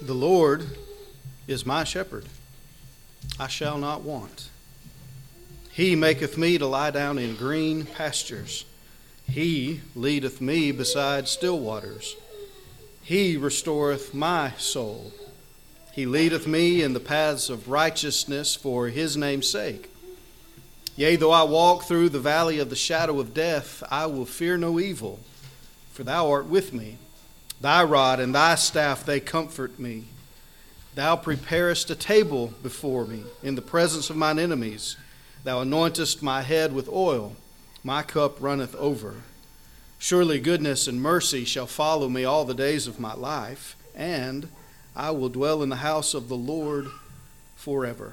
The Lord is my shepherd, I shall not want. He maketh me to lie down in green pastures. He leadeth me beside still waters. He restoreth my soul. He leadeth me in the paths of righteousness for his name's sake. Yea, though I walk through the valley of the shadow of death, I will fear no evil, for thou art with me. Thy rod and thy staff, they comfort me. Thou preparest a table before me in the presence of mine enemies. Thou anointest my head with oil. My cup runneth over. Surely goodness and mercy shall follow me all the days of my life, and I will dwell in the house of the Lord forever.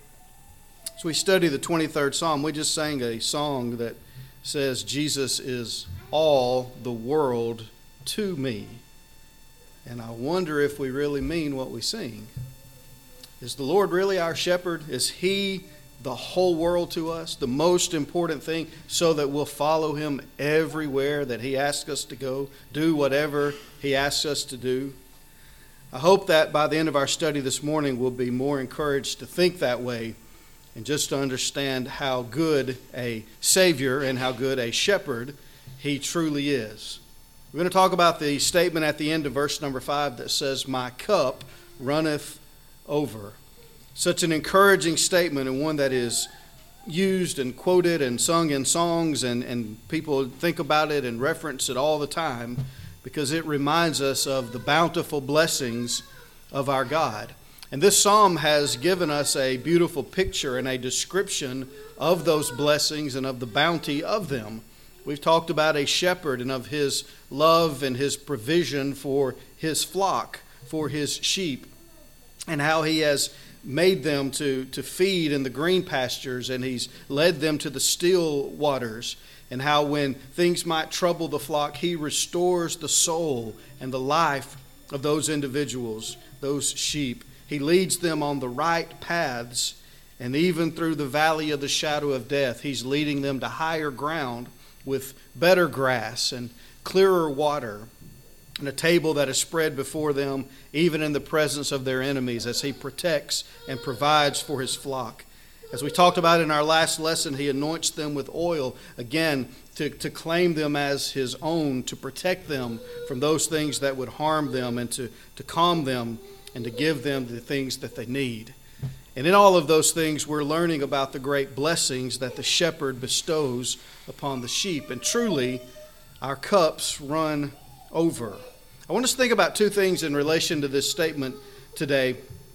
As we study the 23rd Psalm, we just sang a song that says, Jesus is all the world to me. And I wonder if we really mean what we sing. Is the Lord really our shepherd? Is he the whole world to us, the most important thing, so that we'll follow him everywhere that he asks us to go, do whatever he asks us to do? I hope that by the end of our study this morning, we'll be more encouraged to think that way and just to understand how good a Savior and how good a shepherd he truly is. We're going to talk about the statement at the end of verse number 5 that says, my cup runneth over. Such an encouraging statement, and one that is used and quoted and sung in songs, and people think about it and reference it all the time because it reminds us of the bountiful blessings of our God. And this psalm has given us a beautiful picture and a description of those blessings and of the bounty of them. We've talked about a shepherd and of his love and his provision for his flock, for his sheep, and how he has made them to feed in the green pastures, and he's led them to the still waters, and how when things might trouble the flock, he restores the soul and the life of those individuals, those sheep. He leads them on the right paths, and even through the valley of the shadow of death, he's leading them to higher ground with better grass and clearer water, and a table that is spread before them, even in the presence of their enemies, as he protects and provides for his flock. As we talked about in our last lesson, he anoints them with oil, again, to claim them as his own, to protect them from those things that would harm them, and to calm them, and to give them the things that they need. And in all of those things, we're learning about the great blessings that the shepherd bestows upon the sheep. And truly, our cups run over. I want us to think about two things in relation to this statement today,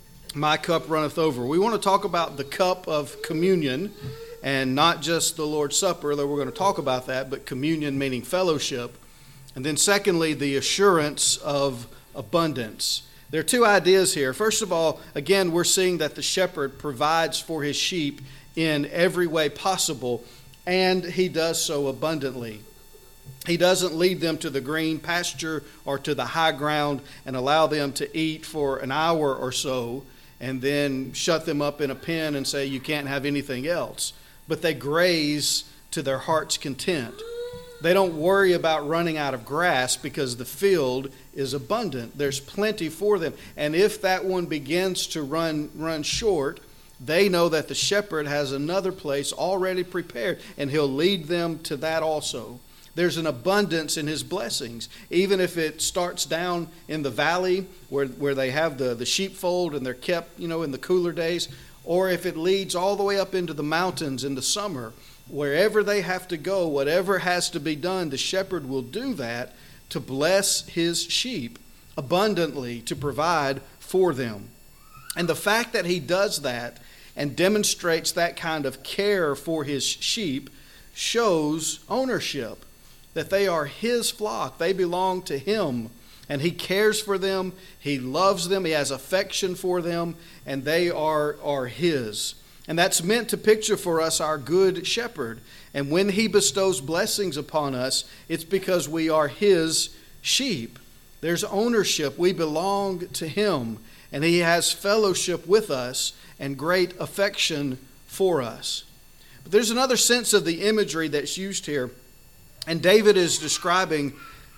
my cup runneth over. We want to talk about the cup of communion, and not just the Lord's Supper, though we're going to talk about that, but communion meaning fellowship. And then secondly, the assurance of abundance. There are two ideas here. First of all, again, we're seeing that the shepherd provides for his sheep in every way possible, and he does so abundantly. He doesn't lead them to the green pasture or to the high ground and allow them to eat for an hour or so and then shut them up in a pen and say you can't have anything else. But they graze to their heart's content. They don't worry about running out of grass because the field is abundant. There's plenty for them. And if that one begins to run short, they know that the shepherd has another place already prepared, and he'll lead them to that also. There's an abundance in his blessings. Even if it starts down in the valley where they have the sheepfold and they're kept, in the cooler days, or if it leads all the way up into the mountains in the summer, wherever they have to go, whatever has to be done, the shepherd will do that to bless his sheep abundantly, to provide for them. And the fact that he does that and demonstrates that kind of care for his sheep shows ownership, that they are his flock. They belong to him, and he cares for them. He loves them. He has affection for them, and they are his. And that's meant to picture for us our good shepherd. And when he bestows blessings upon us, it's because we are his sheep. There's ownership. We belong to him, and he has fellowship with us and great affection for us. But there's another sense of the imagery that's used here. And David is describing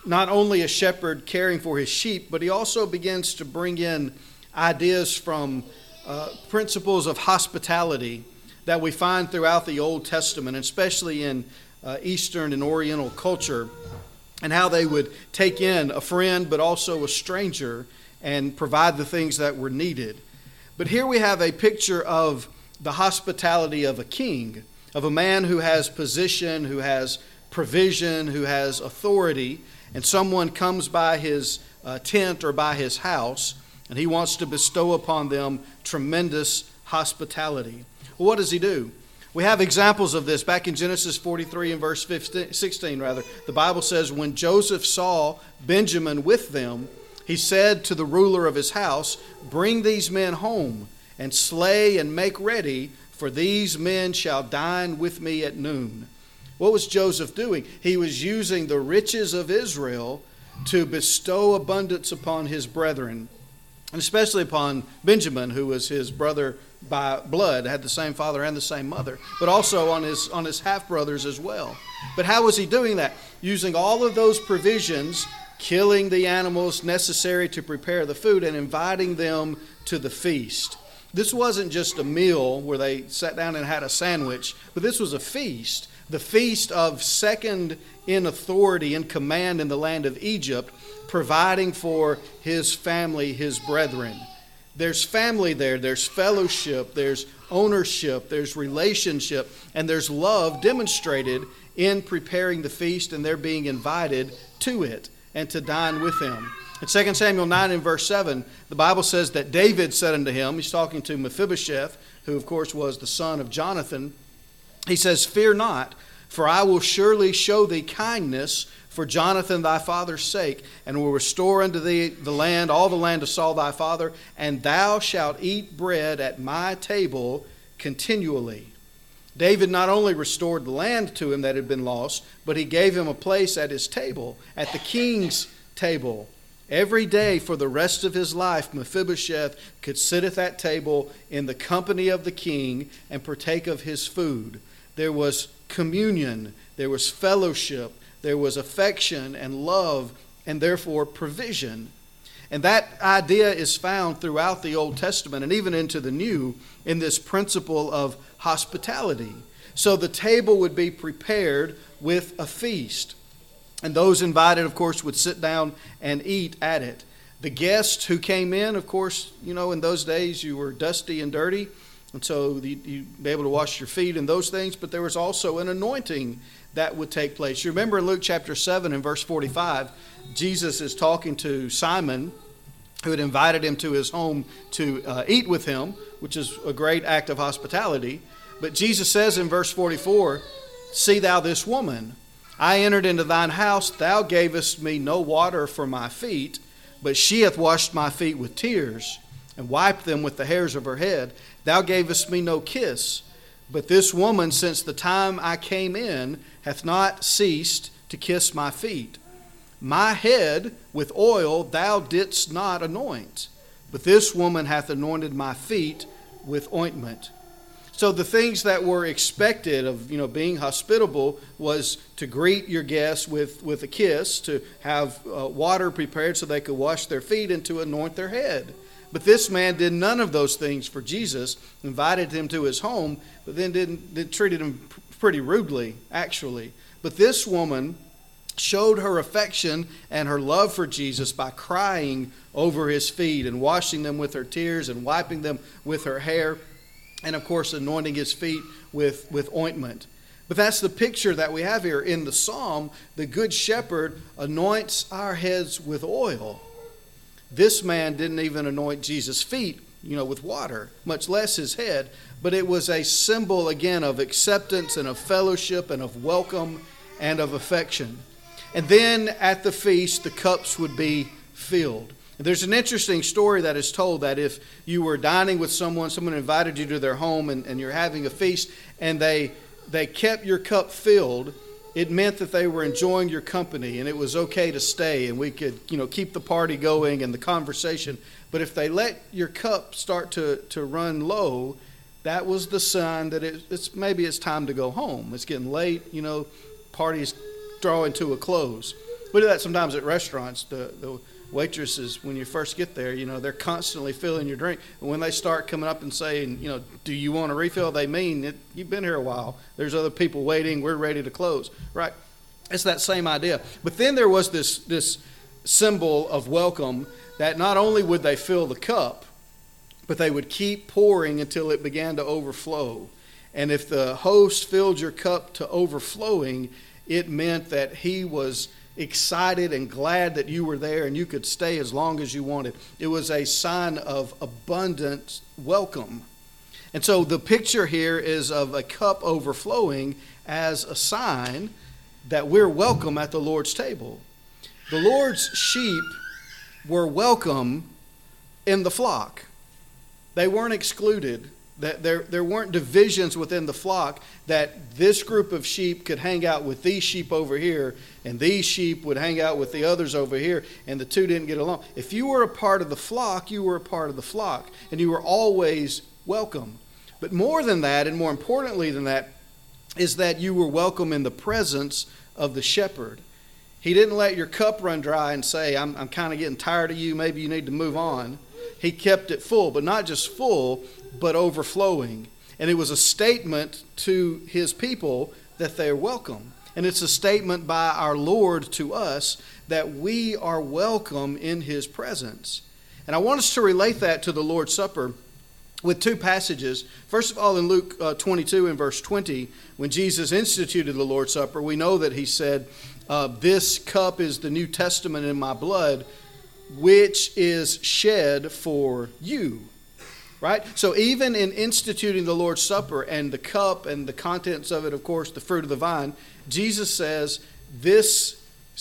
not only a shepherd caring for his sheep, but he also begins to bring in ideas from principles of hospitality that we find throughout the Old Testament, especially in Eastern and Oriental culture, and how they would take in a friend but also a stranger and provide the things that were needed. But here we have a picture of the hospitality of a king, of a man who has position, who has provision, who has authority, and someone comes by his tent or by his house, and he wants to bestow upon them tremendous hospitality. Well, what does he do? We have examples of this back in Genesis 43 and verse 16. The Bible says, when Joseph saw Benjamin with them, he said to the ruler of his house, "Bring these men home, and slay and make ready, for these men shall dine with me at noon." What was Joseph doing? He was using the riches of Israel to bestow abundance upon his brethren, and especially upon Benjamin, who was his brother by blood, had the same father and the same mother, but also on his half-brothers as well. But how was he doing that? Using all of those provisions, killing the animals necessary to prepare the food, and inviting them to the feast. This wasn't just a meal where they sat down and had a sandwich, but this was a feast. The feast of second in authority and command in the land of Egypt, providing for his family, his brethren. There's family there, there's fellowship, there's ownership, there's relationship, and there's love demonstrated in preparing the feast, and they're being invited to it and to dine with him. In 2 Samuel 9 and verse 7, the Bible says that David said unto him, he's talking to Mephibosheth, who of course was the son of Jonathan, he says, "Fear not, for I will surely show thee kindness for Jonathan thy father's sake, and will restore unto thee the land, all the land of Saul thy father, and thou shalt eat bread at my table continually." David not only restored the land to him that had been lost, but he gave him a place at his table, at the king's table. Every day for the rest of his life, Mephibosheth could sit at that table in the company of the king and partake of his food. There was communion, there was fellowship, there was affection and love, and therefore provision. And that idea is found throughout the Old Testament and even into the New in this principle of hospitality. So the table would be prepared with a feast. And those invited, of course, would sit down and eat at it. The guests who came in, of course, in those days you were dusty and dirty. And so you'd be able to wash your feet and those things. But there was also an anointing that would take place. You remember in Luke chapter 7 and verse 45, Jesus is talking to Simon, who had invited him to his home to eat with him, which is a great act of hospitality. But Jesus says in verse 44, "See thou this woman. I entered into thine house. Thou gavest me no water for my feet, but she hath washed my feet with tears and wiped them with the hairs of her head. Thou gavest me no kiss, but this woman, since the time I came in, hath not ceased to kiss my feet. My head with oil thou didst not anoint, but this woman hath anointed my feet with ointment." So the things that were expected of being hospitable was to greet your guests with a kiss, to have water prepared so they could wash their feet, and to anoint their head. But this man did none of those things for Jesus, invited him to his home, but then treated him pretty rudely, actually. But this woman showed her affection and her love for Jesus by crying over his feet and washing them with her tears and wiping them with her hair, and of course anointing his feet with ointment. But that's the picture that we have here. In the psalm, the good shepherd anoints our heads with oil. This man didn't even anoint Jesus' feet, with water, much less his head. But it was a symbol, again, of acceptance and of fellowship and of welcome and of affection. And then at the feast, the cups would be filled. There's an interesting story that is told that if you were dining with someone invited you to their home and you're having a feast, and they kept your cup filled, it meant that they were enjoying your company and it was okay to stay and we could keep the party going and the conversation. But if they let your cup start to run low, that was the sign that it's time to go home. It's getting late, party's drawing to a close. We do that sometimes at restaurants. The waitresses, when you first get there, they're constantly filling your drink. And when they start coming up and saying, do you want a refill, they mean it, you've been here a while. There's other people waiting. We're ready to close. Right? It's that same idea. But then there was this symbol of welcome that not only would they fill the cup, but they would keep pouring until it began to overflow. And if the host filled your cup to overflowing, it meant that he was excited and glad that you were there and you could stay as long as you wanted. It was a sign of abundant welcome. And so the picture here is of a cup overflowing as a sign that we're welcome at the Lord's table. The Lord's sheep were welcome in the flock. They weren't excluded. That there weren't divisions within the flock, that this group of sheep could hang out with these sheep over here and these sheep would hang out with the others over here, and the two didn't get along. If you were a part of the flock, you were a part of the flock, and you were always welcome. But more than that, and more importantly than that, is that you were welcome in the presence of the shepherd. He didn't let your cup run dry and say, I'm kind of getting tired of you, maybe you need to move on. He kept it full, but not just full, but overflowing. And it was a statement to his people that they're welcome. And it's a statement by our Lord to us that we are welcome in his presence. And I want us to relate that to the Lord's Supper with two passages. First of all, in Luke 22 and verse 20, when Jesus instituted the Lord's Supper, we know that he said, this cup is the New Testament in my blood, which is shed for you. Right? So even in instituting the Lord's Supper and the cup and the contents of it, of course, the fruit of the vine, Jesus says this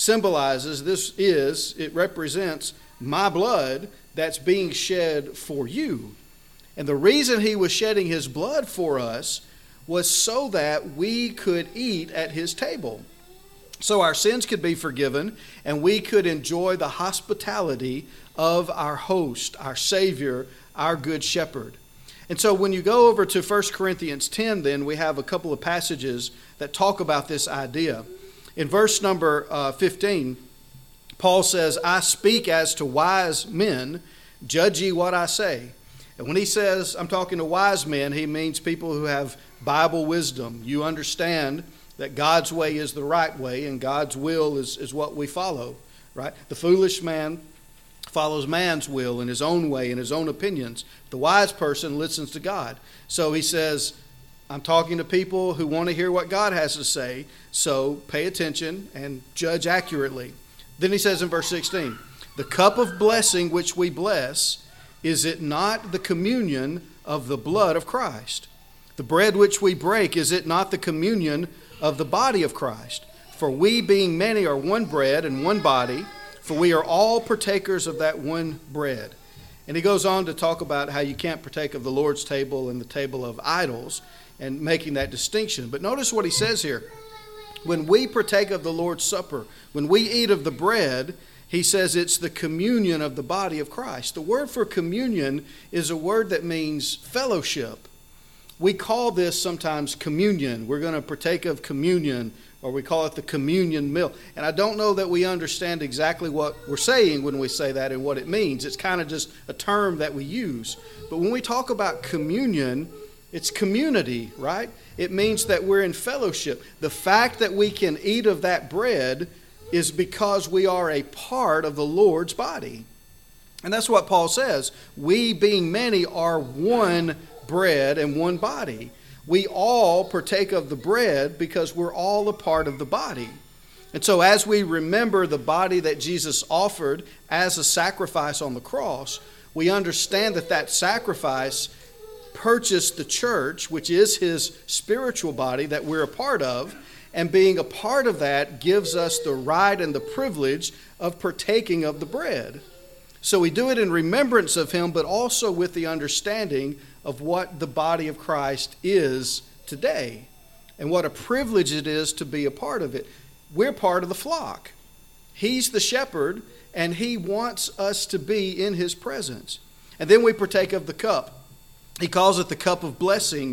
it represents my blood that's being shed for you. And the reason he was shedding his blood for us was so that we could eat at his table. So our sins could be forgiven and we could enjoy the hospitality of our host, our Savior, our good shepherd. And so when you go over to 1 Corinthians 10, then we have a couple of passages that talk about this idea. In verse number 15, Paul says, I speak as to wise men, judge ye what I say. And when he says, I'm talking to wise men, he means people who have Bible wisdom. You understand that God's way is the right way and God's will is what we follow, right? The foolish man follows man's will in his own way, in his own opinions. The wise person listens to God. So he says, I'm talking to people who want to hear what God has to say, so pay attention and judge accurately. Then he says in verse 16, the cup of blessing which we bless, is it not the communion of the blood of Christ? The bread which we break, is it not the communion of the body of Christ? For we being many are one bread and one body, for we are all partakers of that one bread. And he goes on to talk about how you can't partake of the Lord's table and the table of idols and making that distinction. But notice what he says here. When we partake of the Lord's Supper, when we eat of the bread, he says it's the communion of the body of Christ. The word for communion is a word that means fellowship. We call this sometimes communion. We're going to partake of communion, or we call it the communion meal. And I don't know that we understand exactly what we're saying when we say that and what it means. It's kind of just a term that we use. But when we talk about communion, it's community, right? It means that we're in fellowship. The fact that we can eat of that bread is because we are a part of the Lord's body. And that's what Paul says. We, being many, are one bread and one body. We all partake of the bread because we're all a part of the body. And so as we remember the body that Jesus offered as a sacrifice on the cross, we understand that that sacrifice purchased the church, which is his spiritual body that we're a part of, and being a part of that gives us the right and the privilege of partaking of the bread. So we do it in remembrance of him, but also with the understanding of what the body of Christ is today and what a privilege it is to be a part of it. We're part of the flock. He's the shepherd, and he wants us to be in his presence. And then we partake of the cup. He calls it the cup of blessing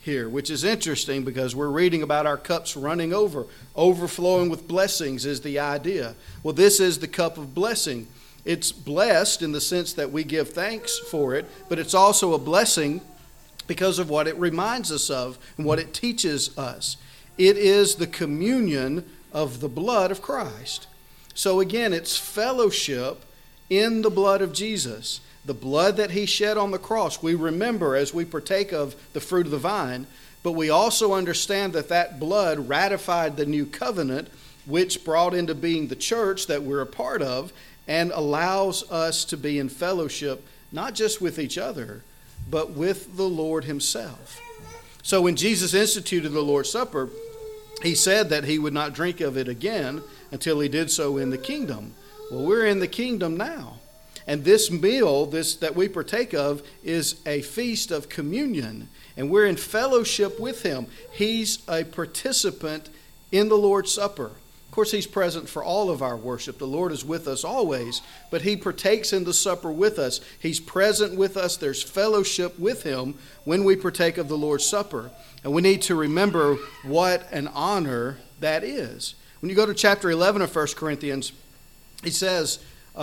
here, which is interesting because we're reading about our cups running over. Overflowing with blessings is the idea. Well, this is the cup of blessing. It's blessed in the sense that we give thanks for it, but it's also a blessing because of what it reminds us of and what it teaches us. It is the communion of the blood of Christ. So again, it's fellowship in the blood of Jesus. The blood that he shed on the cross, we remember as we partake of the fruit of the vine, but we also understand that that blood ratified the new covenant, which brought into being the church that we're a part of and allows us to be in fellowship, not just with each other, but with the Lord himself. So when Jesus instituted the Lord's Supper, he said that he would not drink of it again until he did so in the kingdom. Well, we're in the kingdom now. And this meal, that we partake of, is a feast of communion. And we're in fellowship with him. He's a participant in the Lord's Supper. Of course, he's present for all of our worship. The Lord is with us always, but he partakes in the supper with us. He's present with us. There's fellowship with him when we partake of the Lord's Supper. And we need to remember what an honor that is. When you go to chapter 11 of 1 Corinthians, he says,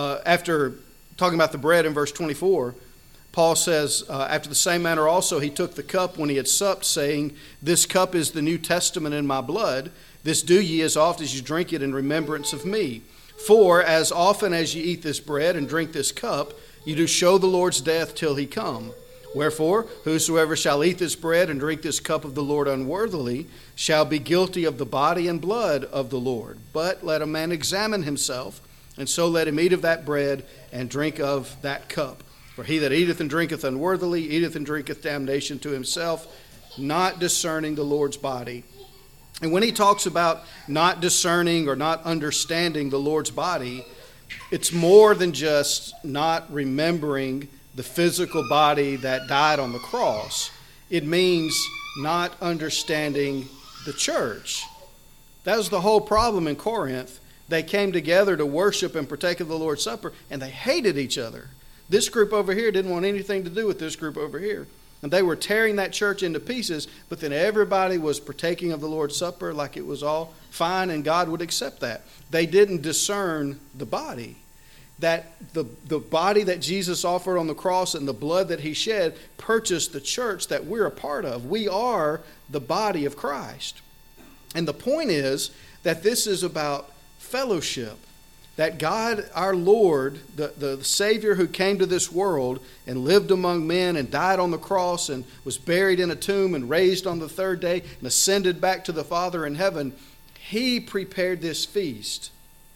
after talking about the bread in verse 24, Paul says, after the same manner also he took the cup when he had supped, saying, "This cup is the New Testament in my blood. This do ye as oft as you drink it in remembrance of me. For as often as ye eat this bread and drink this cup, you do show the Lord's death till he come. Wherefore, whosoever shall eat this bread and drink this cup of the Lord unworthily shall be guilty of the body and blood of the Lord. But let a man examine himself, and so let him eat of that bread and drink of that cup. For he that eateth and drinketh unworthily eateth and drinketh damnation to himself, not discerning the Lord's body." And when he talks about not discerning or not understanding the Lord's body, it's more than just not remembering the physical body that died on the cross. It means not understanding the church. That was the whole problem in Corinth. They came together to worship and partake of the Lord's Supper, and they hated each other. This group over here didn't want anything to do with this group over here. And they were tearing that church into pieces, but then everybody was partaking of the Lord's Supper like it was all fine and God would accept that. They didn't discern the body. That the body that Jesus offered on the cross and the blood that he shed purchased the church that we're a part of. We are the body of Christ. And the point is that this is about fellowship. That God, our Lord, the Savior who came to this world and lived among men and died on the cross and was buried in a tomb and raised on the third day and ascended back to the Father in heaven, he prepared this feast.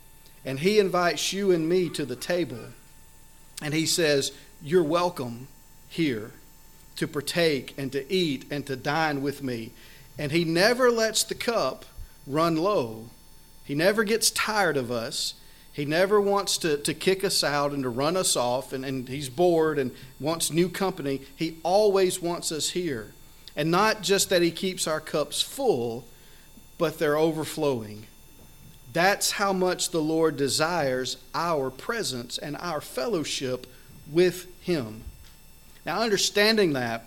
And he invites you and me to the table. And he says, you're welcome here to partake and to eat and to dine with me. And he never lets the cup run low. He never gets tired of us. He never wants to kick us out and to run us off, and he's bored and wants new company. He always wants us here. And not just that he keeps our cups full, but they're overflowing. That's how much the Lord desires our presence and our fellowship with him. Now, understanding that,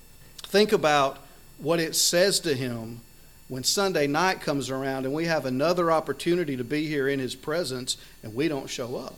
think about what it says to him when Sunday night comes around and we have another opportunity to be here in his presence and we don't show up.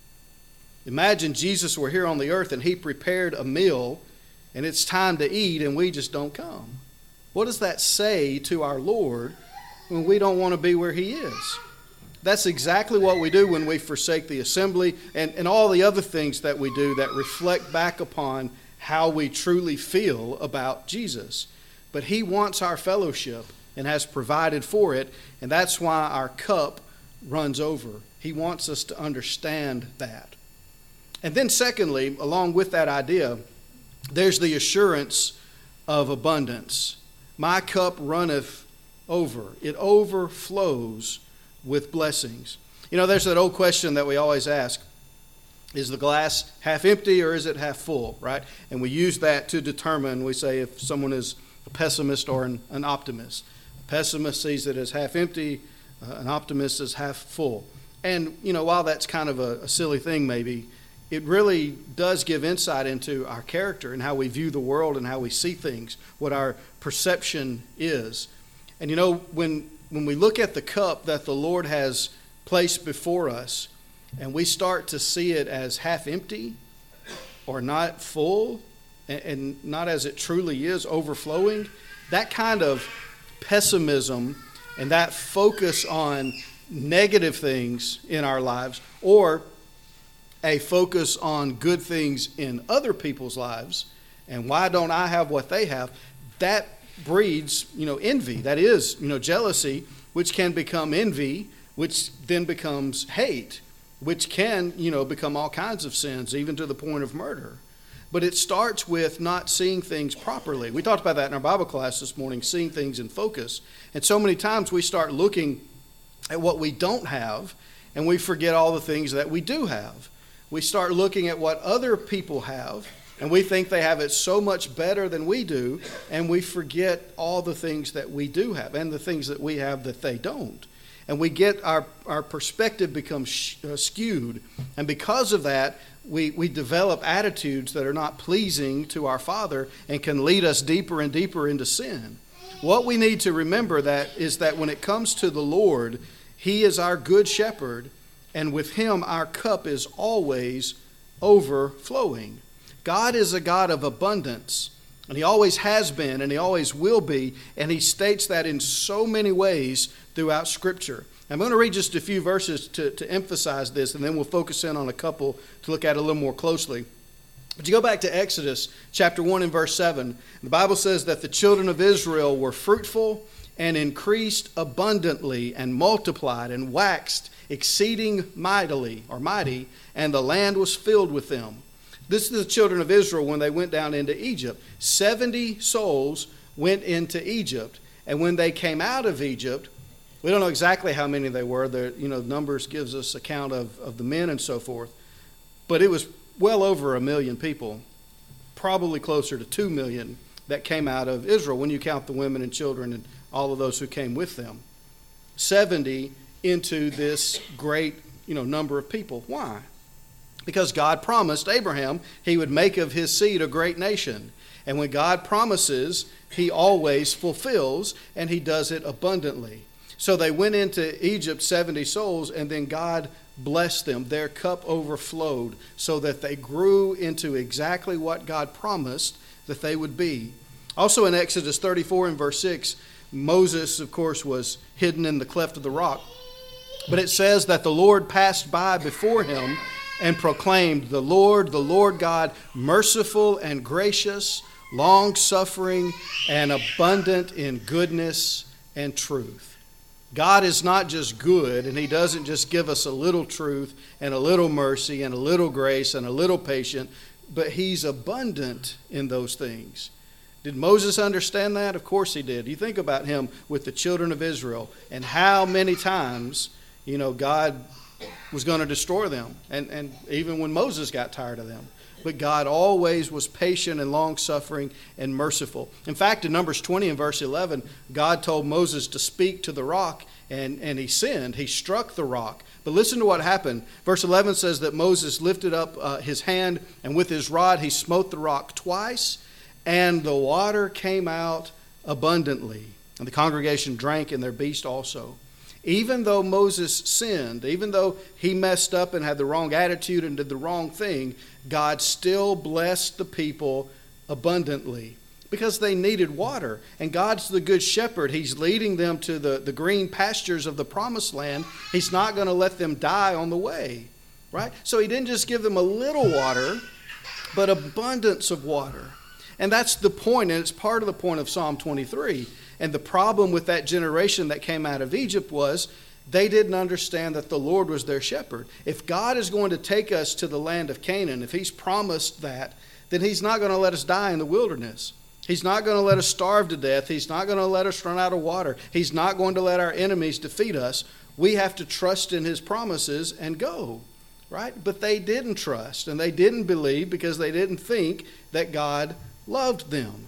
Imagine Jesus were here on the earth and he prepared a meal and it's time to eat and we just don't come. What does that say to our Lord when we don't want to be where he is? That's exactly what we do when we forsake the assembly and all the other things that we do that reflect back upon how we truly feel about Jesus. But he wants our fellowship and has provided for it, and that's why our cup runs over. He wants us to understand that. And then secondly, along with that idea, there's the assurance of abundance. My cup runneth over. It overflows with blessings. You know, there's that old question that we always ask. Is the glass half empty or is it half full, right? And we use that to determine, we say if someone is a pessimist or an optimist. A pessimist sees it as half empty, an optimist as half full. And, you know, while that's kind of a silly thing maybe, it really does give insight into our character and how we view the world and how we see things, what our perception is. And when we look at the cup that the Lord has placed before us, and we start to see it as half empty or not full and not as it truly is, overflowing, that kind of pessimism and that focus on negative things in our lives, or a focus on good things in other people's lives, and why don't I have what they have, that breeds, envy. That is, jealousy, which can become envy, which then becomes hate, which can, become all kinds of sins, even to the point of murder. But it starts with not seeing things properly. We talked about that in our Bible class this morning, seeing things in focus. And so many times we start looking at what we don't have, and we forget all the things that we do have. We start looking at what other people have, and we think they have it so much better than we do, and we forget all the things that we do have and the things that we have that they don't. And we get our perspective becomes skewed, and because of that, we develop attitudes that are not pleasing to our Father and can lead us deeper and deeper into sin. What we need to remember is that when it comes to the Lord, He is our good shepherd, and with Him our cup is always overflowing. God is a God of abundance, and He always has been, and He always will be, and He states that in so many ways throughout Scripture. I'm going to read just a few verses to emphasize this, and then we'll focus in on a couple to look at a little more closely. But you go back to Exodus chapter 1 and verse 7. The Bible says that the children of Israel were fruitful and increased abundantly and multiplied and waxed exceeding mighty, and the land was filled with them. This is the children of Israel when they went down into Egypt. 70 souls went into Egypt, and when they came out of Egypt, we don't know exactly how many they were. The numbers gives us account of the men and so forth, but it was well over 1 million people, probably closer to 2 million that came out of Israel when you count the women and children and all of those who came with them. 70 into this great, number of people. Why? Because God promised Abraham He would make of his seed a great nation. And when God promises, He always fulfills, and He does it abundantly. So they went into Egypt, 70 souls, and then God blessed them. Their cup overflowed so that they grew into exactly what God promised that they would be. Also in Exodus 34 and verse 6, Moses, of course, was hidden in the cleft of the rock. But it says that the Lord passed by before him and proclaimed, the Lord God, merciful and gracious, long-suffering and abundant in goodness and truth. God is not just good, and He doesn't just give us a little truth and a little mercy and a little grace and a little patience, but He's abundant in those things. Did Moses understand that? Of course he did. You think about him with the children of Israel and how many times, God was going to destroy them. And even when Moses got tired of them. But God always was patient and long-suffering and merciful. In fact, in Numbers 20 and verse 11, God told Moses to speak to the rock, and he sinned. He struck the rock. But listen to what happened. Verse 11 says that Moses lifted up his hand, and with his rod he smote the rock twice, and the water came out abundantly. And the congregation drank, and their beast also. Even though Moses sinned, even though he messed up and had the wrong attitude and did the wrong thing, God still blessed the people abundantly because they needed water. And God's the good shepherd. He's leading them to the green pastures of the promised land. He's not going to let them die on the way, right? So He didn't just give them a little water, but abundance of water. And that's the point, and it's part of the point of Psalm 23. And the problem with that generation that came out of Egypt was they didn't understand that the Lord was their shepherd. If God is going to take us to the land of Canaan, if He's promised that, then He's not going to let us die in the wilderness. He's not going to let us starve to death. He's not going to let us run out of water. He's not going to let our enemies defeat us. We have to trust in His promises and go, right? But they didn't trust, and they didn't believe because they didn't think that God loved them.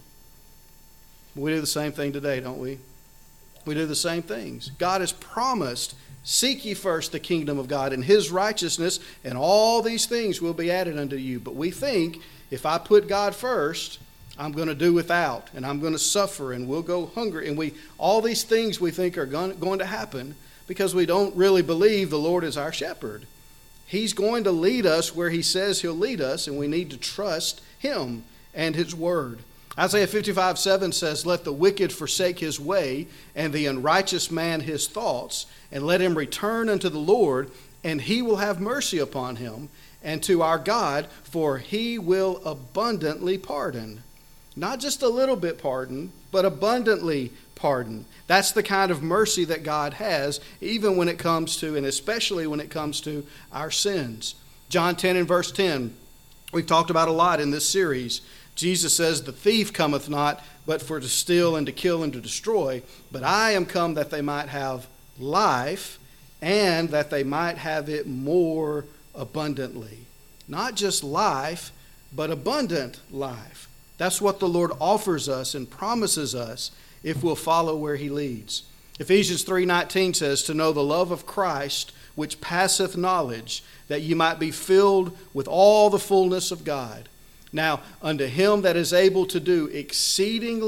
We do the same thing today, don't we? We do the same things. God has promised Seek ye first the kingdom of God and his righteousness, and all these things will be added unto you. But we think, if I put God first, I'm going to do without, and I'm going to suffer, and we'll go hungry. And all these things we think are going to happen because we don't really believe the Lord is our shepherd. He's going to lead us where he says he'll lead us, and we need to trust him and his word. Isaiah 55:7 says, let the wicked forsake his way, and the unrighteous man his thoughts, and let him return unto the Lord, and he will have mercy upon him, and to our God, for he will abundantly pardon. Not just a little bit pardon, but abundantly pardon. That's the kind of mercy that God has, even when it comes to, and especially when it comes to our sins. John 10 and verse 10, we've talked about a lot in this series. Jesus says, the thief cometh not, but for to steal and to kill and to destroy. But I am come that they might have life, and that they might have it more abundantly. Not just life, but abundant life. That's what the Lord offers us and promises us if we'll follow where he leads. Ephesians 3:19 says, to know the love of Christ, which passeth knowledge, that ye might be filled with all the fullness of God. Now, unto him that is able to do exceeding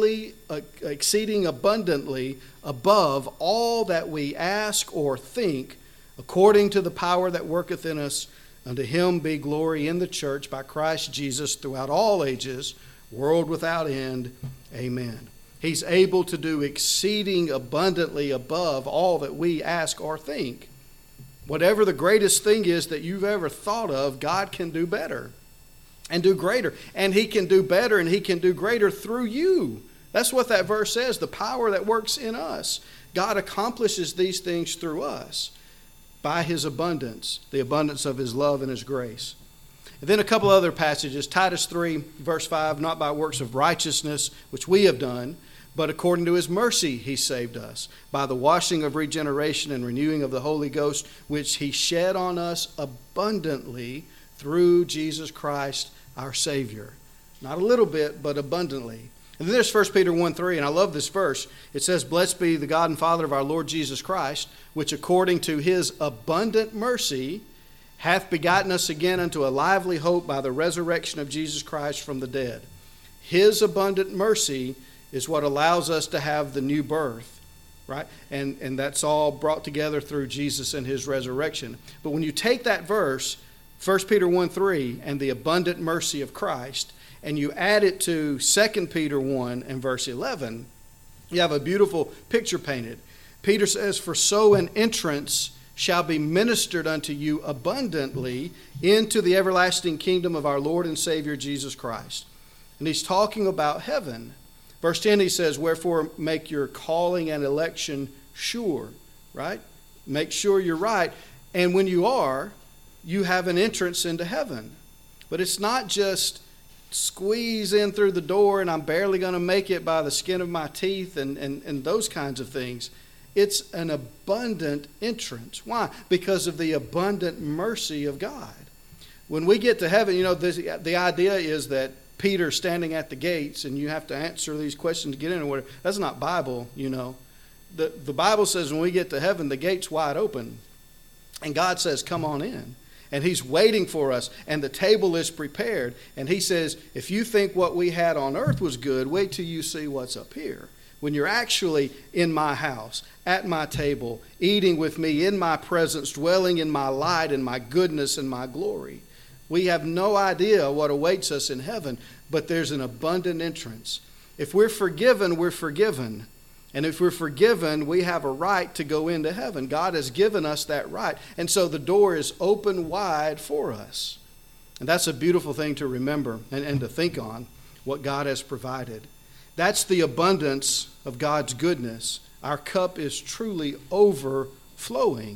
abundantly above all that we ask or think, according to the power that worketh in us, unto him be glory in the church by Christ Jesus throughout all ages, world without end. Amen. He's able to do exceeding abundantly above all that we ask or think. Whatever the greatest thing is that you've ever thought of, God can do better and do greater. And he can do better and he can do greater through you. That's what that verse says, the power that works in us. God accomplishes these things through us by his abundance, the abundance of his love and his grace. And then a couple other passages, Titus 3, verse 5, not by works of righteousness, which we have done, but according to his mercy he saved us, by the washing of regeneration and renewing of the Holy Ghost, which he shed on us abundantly through Jesus Christ our Savior. Not a little bit, but abundantly. And then there's 1 Peter 1:3, and I love this verse. It says, blessed be the God and Father of our Lord Jesus Christ, which according to his abundant mercy hath begotten us again unto a lively hope by the resurrection of Jesus Christ from the dead. His abundant mercy is what allows us to have the new birth, right? And that's all brought together through Jesus and his resurrection. But when you take that verse, 1 Peter 1:3, and the abundant mercy of Christ, and you add it to 2 Peter 1 and verse 11, you have a beautiful picture painted. Peter says, for so an entrance shall be ministered unto you abundantly into the everlasting kingdom of our Lord and Savior Jesus Christ. And he's talking about heaven. Verse 10, he says, wherefore make your calling and election sure, right? Make sure you're right. And when you are, you have an entrance into heaven. But it's not just squeeze in through the door and I'm barely going to make it by the skin of my teeth and those kinds of things. It's an abundant entrance. Why? Because of the abundant mercy of God. When we get to heaven, you know, the idea is that Peter's standing at the gates and you have to answer these questions to get in or whatever. That's not Bible, you know. The Bible says when we get to heaven, the gate's wide open. And God says, come on in. And he's waiting for us, and the table is prepared. And he says, if you think what we had on earth was good, wait till you see what's up here. When you're actually in my house, at my table, eating with me, in my presence, dwelling in my light and my goodness and my glory. We have no idea what awaits us in heaven, but there's an abundant entrance. If we're forgiven, we're forgiven. And if we're forgiven, we have a right to go into heaven. God has given us that right. And so the door is open wide for us. And that's a beautiful thing to remember and to think on, what God has provided. That's the abundance of God's goodness. Our cup is truly overflowing.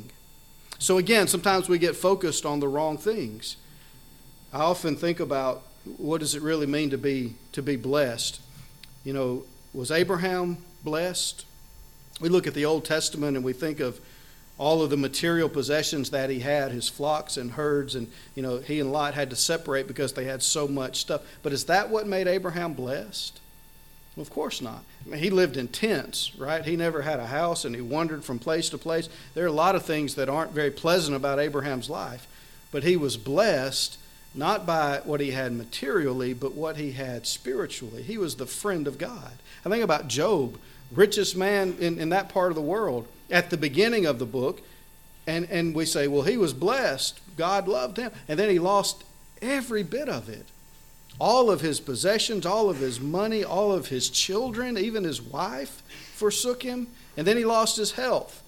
So again, sometimes we get focused on the wrong things. I often think about, what does it really mean to be blessed? You know, was Abraham blessed? We look at the Old Testament and we think of all of the material possessions that he had, his flocks and herds, and you know, he and Lot had to separate because they had so much stuff. But is that what made Abraham blessed? Well, of course not. I mean, he lived in tents, right? He never had a house, and he wandered from place to place. There are a lot of things that aren't very pleasant about Abraham's life, but he was blessed not by what he had materially, but what he had spiritually. He was the friend of God. I think about Job, richest man in that part of the world, at the beginning of the book, and we say, well, he was blessed. God loved him. And then he lost every bit of it. All of his possessions, all of his money, all of his children, even his wife forsook him. And then he lost his health.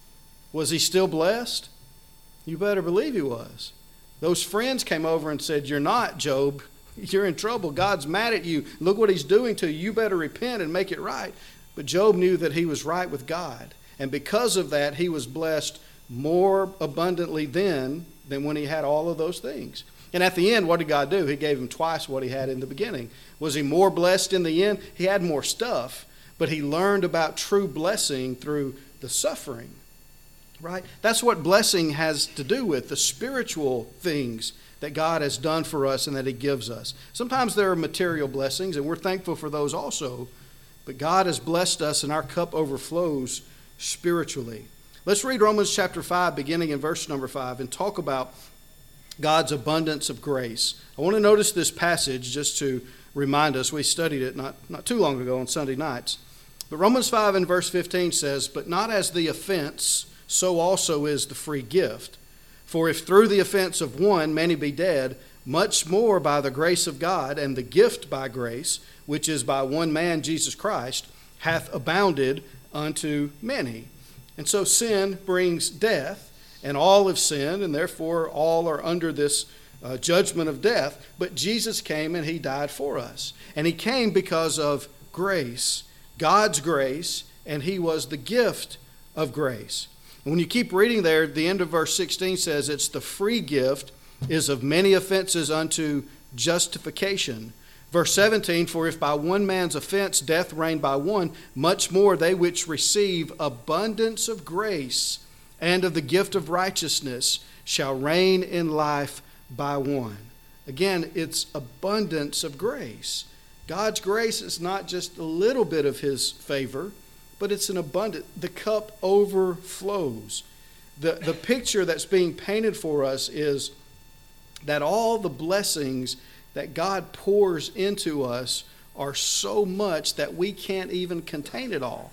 Was he still blessed? You better believe he was. Those friends came over and said, you're not, Job. You're in trouble. God's mad at you. Look what he's doing to you. You better repent and make it right. But Job knew that he was right with God. And because of that, he was blessed more abundantly then than when he had all of those things. And at the end, what did God do? He gave him twice what he had in the beginning. Was he more blessed in the end? He had more stuff, but he learned about true blessing through the suffering, right? That's what blessing has to do with, the spiritual things that God has done for us and that he gives us. Sometimes there are material blessings, and we're thankful for those also, but God has blessed us and our cup overflows spiritually. Let's read Romans chapter 5, beginning in verse number 5, and talk about God's abundance of grace. I want to notice this passage just to remind us. We studied it not too long ago on Sunday nights. But Romans 5 and verse 15 says, but not as the offense, so also is the free gift. For if through the offense of one many be dead, much more by the grace of God and the gift by grace, which is by one man, Jesus Christ, hath abounded unto many. And so sin brings death, and all have sinned, and therefore all are under this judgment of death. But Jesus came and he died for us. And he came because of grace, God's grace, and he was the gift of grace. And when you keep reading there, the end of verse 16 says, it's the free gift is of many offenses unto justification. Verse 17, for if by one man's offense death reigned by one, much more they which receive abundance of grace and of the gift of righteousness shall reign in life by one. Again, it's abundance of grace. God's grace is not just a little bit of his favor, but it's an abundant. The cup overflows. The picture that's being painted for us is that all the blessings that God pours into us are so much that we can't even contain it all.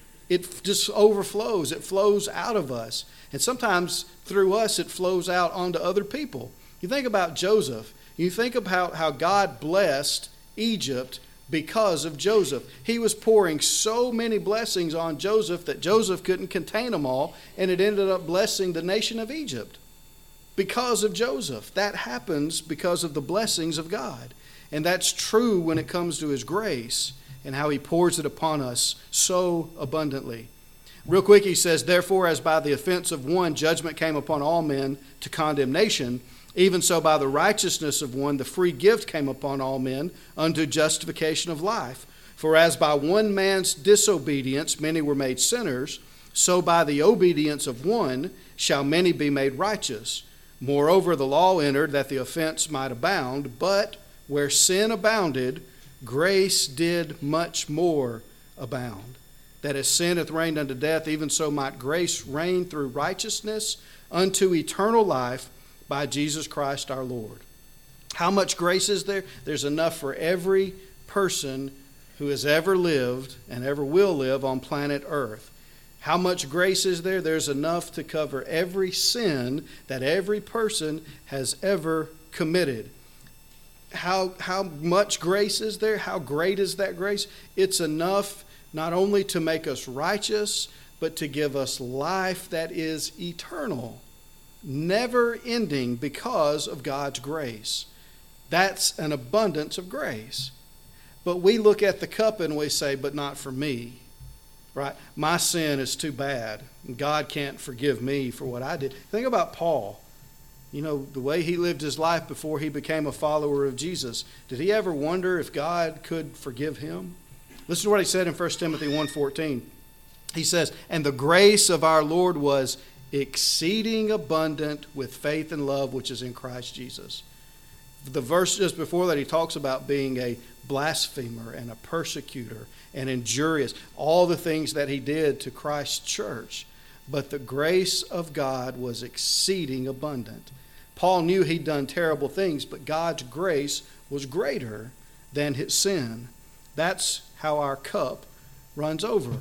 It just overflows. It flows out of us. And sometimes through us, it flows out onto other people. You think about Joseph. You think about how God blessed Egypt because of Joseph. He was pouring so many blessings on Joseph that Joseph couldn't contain them all, and it ended up blessing the nation of Egypt because of Joseph. That happens because of the blessings of God. And that's true when it comes to his grace and how he pours it upon us so abundantly. Real quick, he says, therefore, as by the offense of one judgment came upon all men to condemnation, even so by the righteousness of one the free gift came upon all men unto justification of life. For as by one man's disobedience many were made sinners, so by the obedience of one shall many be made righteous. Moreover, the law entered that the offense might abound, but where sin abounded, grace did much more abound. That as sin hath reigned unto death, even so might grace reign through righteousness unto eternal life by Jesus Christ our Lord. How much grace is there? There's enough for every person who has ever lived and ever will live on planet Earth. How much grace is there? There's enough to cover every sin that every person has ever committed. How much grace is there? How great is that grace? It's enough not only to make us righteous, but to give us life that is eternal, never ending because of God's grace. That's an abundance of grace. But we look at the cup and we say, but not for me, right? My sin is too bad. God can't forgive me for what I did. Think about Paul. You know, the way he lived his life before he became a follower of Jesus. Did he ever wonder if God could forgive him? Listen to what he said in 1 Timothy 1:14. He says, and the grace of our Lord was exceeding abundant with faith and love which is in Christ Jesus. The verse just before that, he talks about being a blasphemer and a persecutor and injurious, all the things that he did to Christ's church. But the grace of God was exceeding abundant. Paul knew he'd done terrible things, but God's grace was greater than his sin. That's how our cup runs over.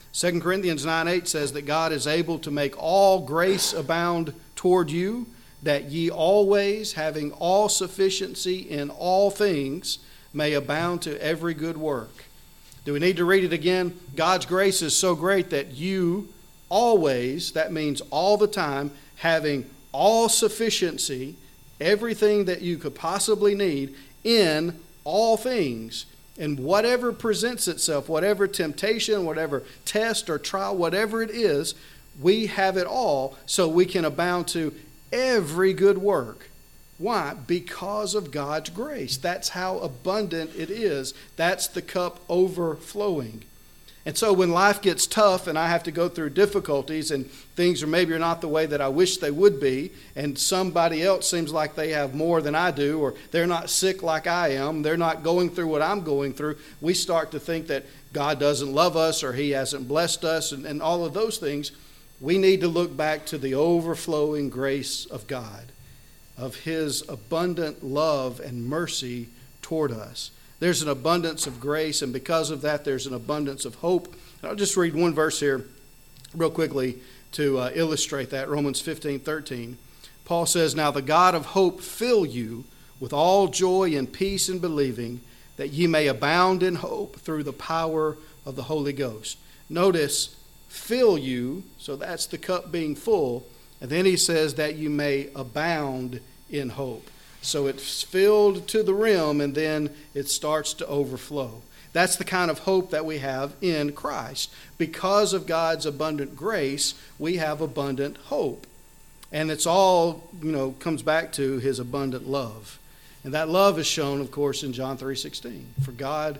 2 Corinthians 9:8 says that God is able to make all grace abound toward you, that ye always, having all sufficiency in all things, may abound to every good work. Do we need to read it again? God's grace is so great that you always, that means all the time, having all sufficiency, everything that you could possibly need in all things. And whatever presents itself, whatever temptation, whatever test or trial, whatever it is, we have it all so we can abound to every good work. Why? Because of God's grace. That's how abundant it is. That's the cup overflowing. And so when life gets tough and I have to go through difficulties and things are maybe not the way that I wish they would be, and somebody else seems like they have more than I do, or they're not sick like I am, they're not going through what I'm going through, we start to think that God doesn't love us or he hasn't blessed us and all of those things. We need to look back to the overflowing grace of God, of his abundant love and mercy toward us. There's an abundance of grace, and because of that, there's an abundance of hope. And I'll just read one verse here real quickly to illustrate that, Romans 15:13. Paul says, "Now the God of hope fill you with all joy and peace in believing, that ye may abound in hope through the power of the Holy Ghost." Notice, fill you, so that's the cup being full. And then he says that you may abound in hope. So it's filled to the rim, and then it starts to overflow. That's the kind of hope that we have in Christ. Because of God's abundant grace, we have abundant hope. And it's all, comes back to his abundant love. And that love is shown, of course, in John 3:16. For God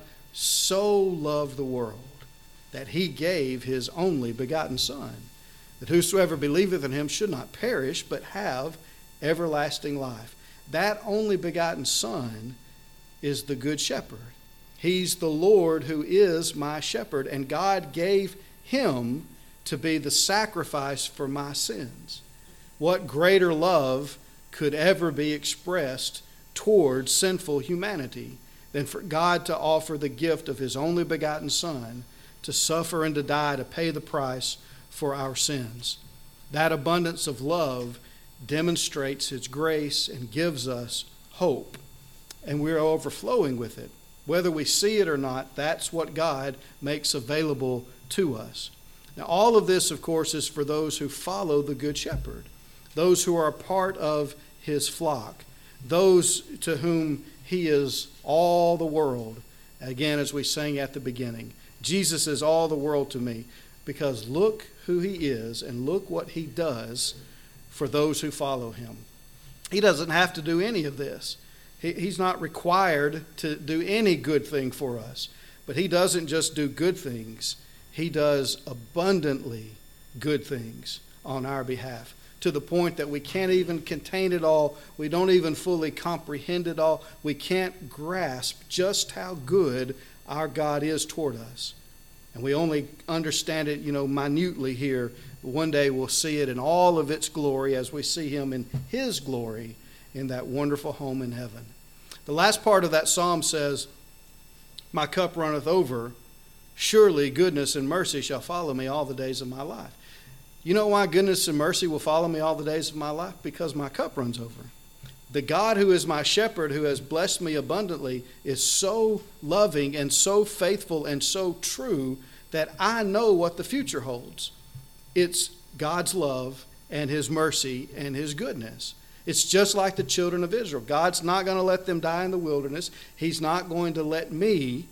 so loved the world that he gave his only begotten Son, that whosoever believeth in him should not perish, but have everlasting life. That only begotten Son is the Good Shepherd. He's the Lord who is my shepherd, and God gave him to be the sacrifice for my sins. What greater love could ever be expressed towards sinful humanity than for God to offer the gift of his only begotten Son to suffer and to die to pay the price for our sins? That abundance of love demonstrates his grace and gives us hope, and we're overflowing with it. Whether we see it or not, that's what God makes available to us. Now, all of this, of course, is for those who follow the Good Shepherd, those who are a part of his flock, those to whom he is all the world. Again, as we sang at the beginning, Jesus is all the world to me, because look who he is and look what he does for those who follow him. He doesn't have to do any of this. He's not required to do any good thing for us. But he doesn't just do good things. He does abundantly good things on our behalf, to the point that we can't even contain it all. We don't even fully comprehend it all. We can't grasp just how good our God is toward us. And we only understand it, minutely here. One day we'll see it in all of its glory as we see him in his glory in that wonderful home in heaven. The last part of that psalm says, "My cup runneth over. Surely goodness and mercy shall follow me all the days of my life." You know why goodness and mercy will follow me all the days of my life? Because my cup runs over. The God who is my shepherd, who has blessed me abundantly, is so loving and so faithful and so true that I know what the future holds. It's God's love and his mercy and his goodness. It's just like the children of Israel. God's not going to let them die in the wilderness. He's not going to let me,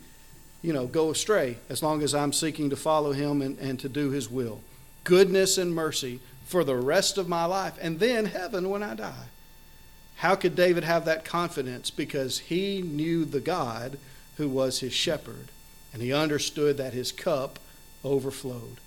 go astray as long as I'm seeking to follow him and to do his will. Goodness and mercy for the rest of my life, and then heaven when I die. How could David have that confidence? Because he knew the God who was his shepherd, and he understood that his cup overflowed.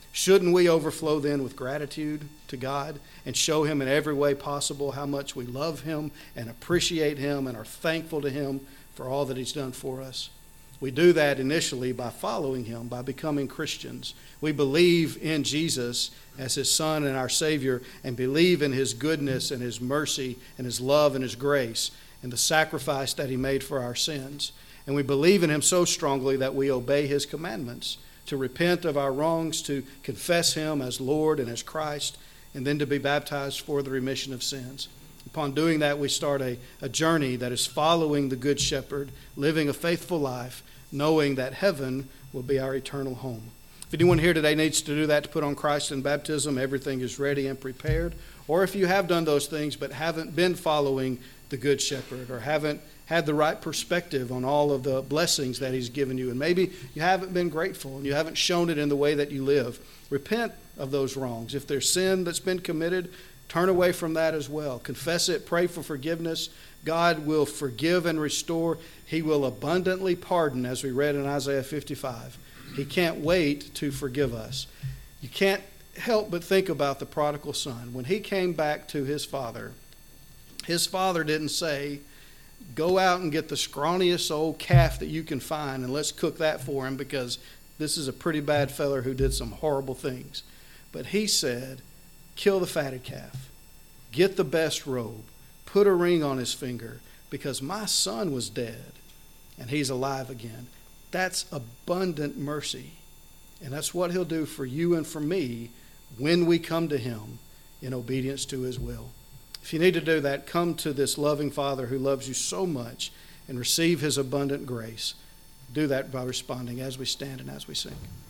Shouldn't we overflow then with gratitude to God and show him in every way possible how much we love him and appreciate him and are thankful to him for all that he's done for us? We do that initially by following him, by becoming Christians. We believe in Jesus as his Son and our Savior, and believe in his goodness and his mercy and his love and his grace and the sacrifice that he made for our sins. And we believe in him so strongly that we obey his commandments, to repent of our wrongs, to confess him as Lord and as Christ, and then to be baptized for the remission of sins. Upon doing that, we start a journey that is following the Good Shepherd, living a faithful life, knowing that heaven will be our eternal home. If anyone here today needs to do that, to put on Christ in baptism, everything is ready and prepared. Or if you have done those things but haven't been following the Good Shepherd, or haven't had the right perspective on all of the blessings that he's given you, and maybe you haven't been grateful and you haven't shown it in the way that you live, repent of those wrongs. If there's sin that's been committed, turn away from that as well. Confess it, pray for forgiveness. God will forgive and restore. He will abundantly pardon, as we read in Isaiah 55. He can't wait to forgive us. You can't help but think about the prodigal son. When he came back to his father didn't say, go out and get the scrawniest old calf that you can find and let's cook that for him because this is a pretty bad feller who did some horrible things. But he said, kill the fatted calf, get the best robe, put a ring on his finger, because my son was dead and he's alive again. That's abundant mercy. And that's what he'll do for you and for me when we come to him in obedience to his will. If you need to do that, come to this loving Father who loves you so much and receive his abundant grace. Do that by responding as we stand and as we sing.